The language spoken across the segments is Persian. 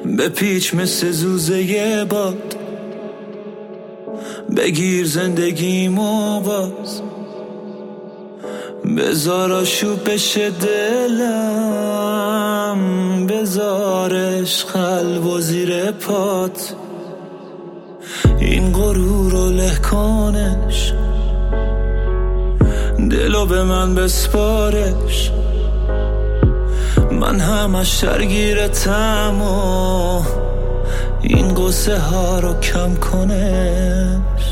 به پیچ مثل زوزه باد، بگیر زندگیمو باز، بذار آشوب بشه دلم، بذارش قلب و زیر پات، این غرور رو له کنش، دلو به من بسپارش، من همش درگیرتم و این قصه ها رو کم کنش.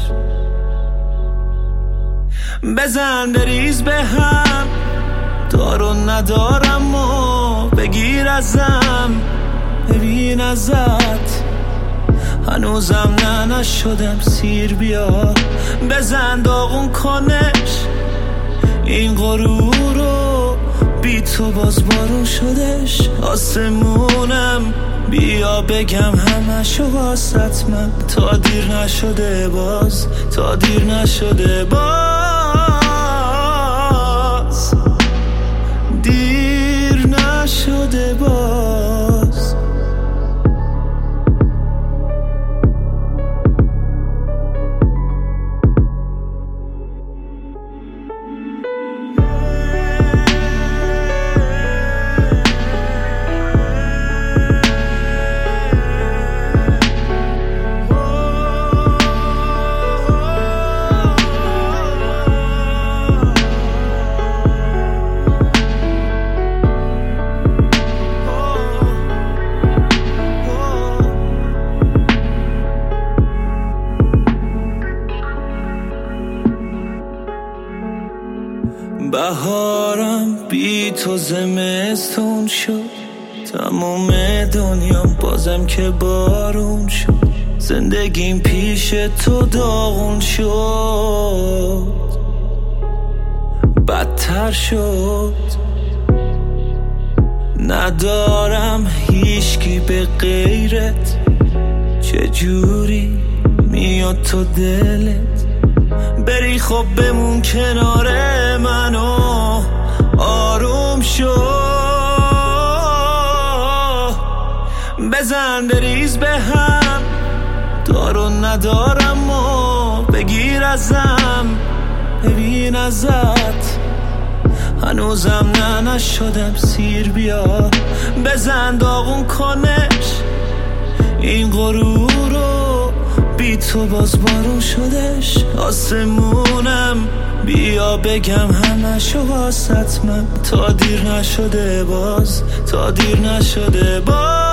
بزن بریز به هم، دارو ندارم و بگیر ازم، ببین ازت هنوزم نشدم سیر بیا، بزن داغون کنش این غرور رو، بی تو باز بارون شدش آسمونم، بیا بگم همشو واسط من، تا دیر نشده باز، تا دیر نشده باز، دیر نشده باز. بهارم بی تو زمستون شد، تمام دنیام بازم که بارون شد، زندگیم پیش تو داغون شد، بدتر شد، ندارم هیچکی به غیرت، چجوری میاد تو دلت، بری خب بمون کنار منو آروم شو، بزن بریز به هم، دارو ندارم و بگیر ازم، ببین ازت هنوزم نشدم سیر بیا، بزن داغون کنش این غرور رو، بی تو باز بارون شدش آسمونم، بیا بگم همشو واسط من، تا دیر نشده باز، تا دیر نشده باز.